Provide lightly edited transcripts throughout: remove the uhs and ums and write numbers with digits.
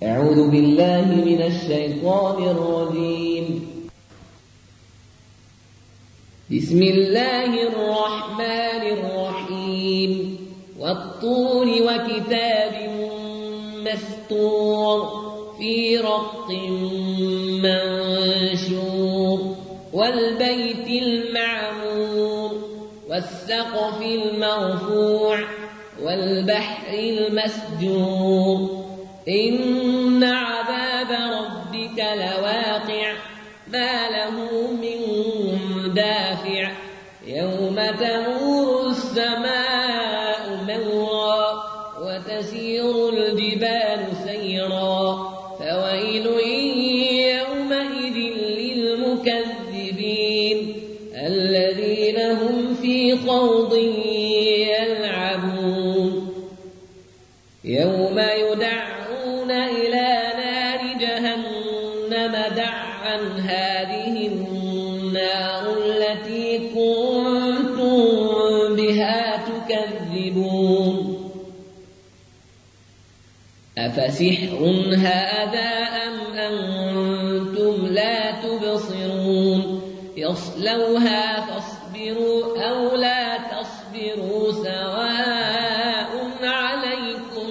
أعوذ بالله من الشيطان الرجيم. بسم الله الرحمن الرحيم. والطور وكتاب مسطور في رق منشور والبيت المعمور والسقف المرفوع والبحر المسجور إن عذاب ربك لواقع ما له من دافع يوم تمور السماء مورا وتسير الجبال سيرا فويل يومئذ للمكذبين الذين هم في خوض يلعبون يوم يدعون إلى نار جهنم دعا هذه النار التي كنتم بها تكذبون أفسحر هذا أم أنتم لا تبصرون يصلوها فاصبروا أو لا تصبروا سواء عليكم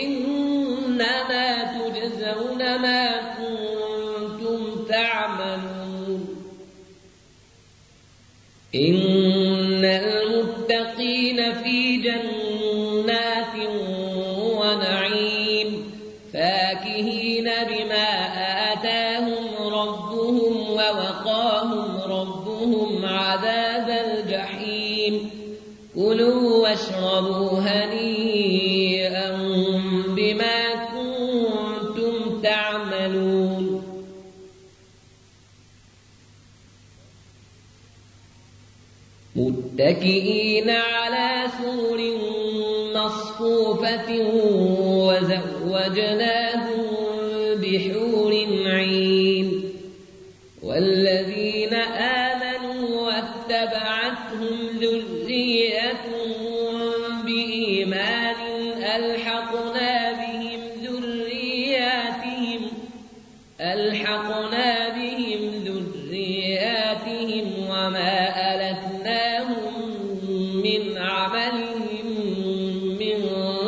إنما تجزون ما كنتم تعملون إن المتقين في جنات ونعيم فاكهين بما آتاهم ربهم ووقاهم ربهم عذاب الجحيم كلوا واشربوا هنيئا بما كنتم تعملون متكئين على سور مصفوفة وزوجناهم بحور عين والذين آمنوا واتبعتهم ذريتهم بإيمان ألحقنا بهم ذرياتهم وما ألتناهم من عملهم من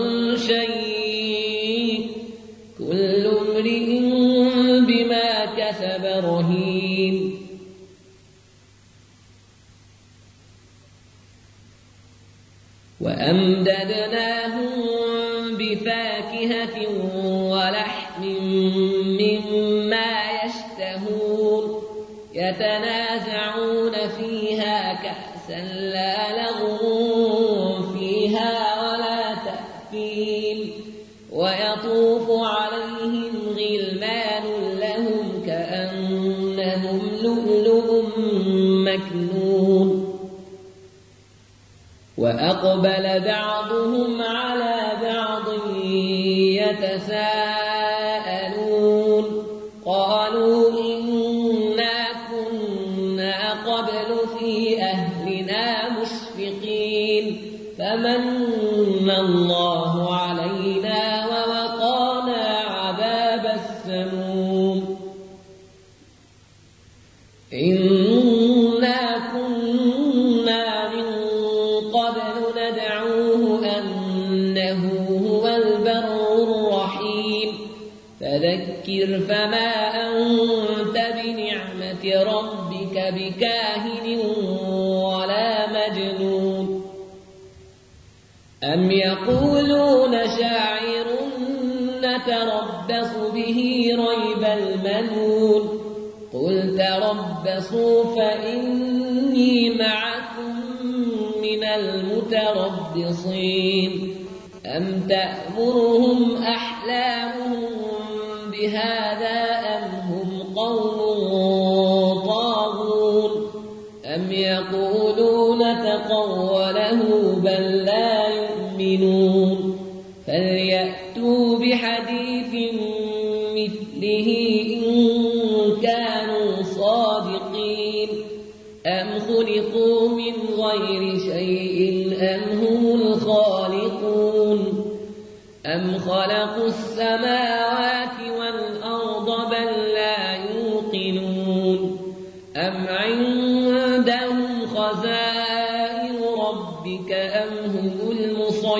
شيء كل امرئ بما كسب رهين وأمددناهم بفاكهة ولحم مما يشتهون يتنازعون فيها كأسا لا لغو فيها ولا تأثيم ويطوف عليهم غلمان لهم كأنهم لؤلؤ مكنون وأقبل بعضهم على بعض يتساءلون قالوا إنا كنا قبل في أهلنا مشفقين فمن الله علينا ووقانا عذاب السموم إنا كنا من قبل ندعوه أنه هو البر الرحيم فذكر فما أنت بنعمة ربك بكاهن ولا مجنون أم يقولون شاعر نتربص به ريب المنون قل تربصوا فإني معكم من المتربصين أم تأمرهم أحلامهم بهذا أم هم قوم طاغون أم يقولون تقوله بل لا يؤمنون فليأتوا بحديث مثله إن كانوا صادقين أم خلقوا من غير شيء أم هم الخالقون أم خلقوا السماوات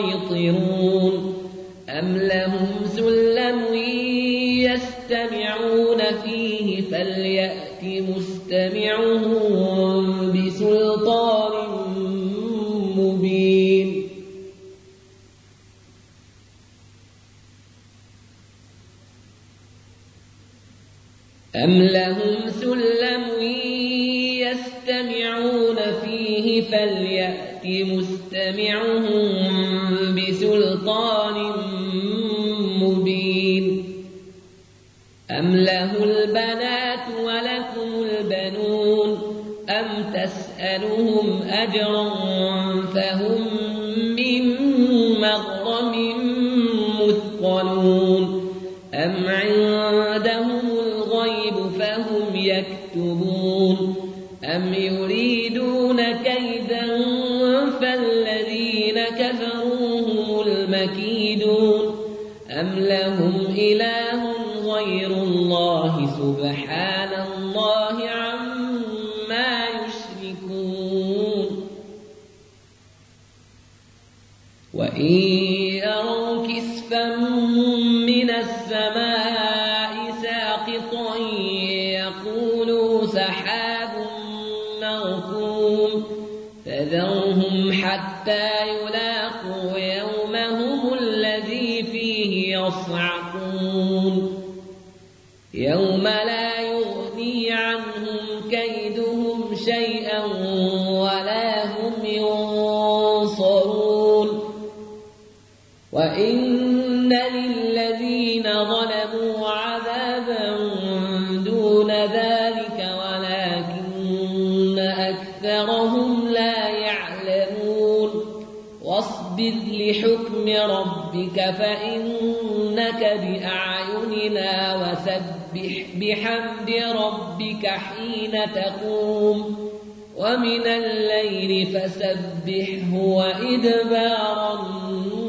يسيطرون أم لهم سلم يستمعون فيه فليأت مستمعهم بسلطان مبين أم لهم سلم يستمعون فيه فليأت مستمعهم بسلطان مبين أم له البنات ولكم البنون أم تسألهم أجرا فهم من مغرم مثقلون أم عندهم الغيب فهم يكتبون أم يريدون كيدا فالذين كفروا هم المكيدون أم لهم إله غير الله سبحان الله عما يشركون وإن يروا كسفا من السماء ساقطا يقولوا سحاب مركوم فذرهم حتى يلاقوا يومهم الذي فيه يصعقون يوم لا يغني عنهم كيدهم شيئا ولا هم ينصرون وإن للذين ظلموا عذابا دون ذلك ولكن أكثرهم لا يعلمون واصبر لحكم ربك فإنك بأعيننا وسبح بحمد ربك حين تقوم ومن الليل فسبحه وإدبار النجوم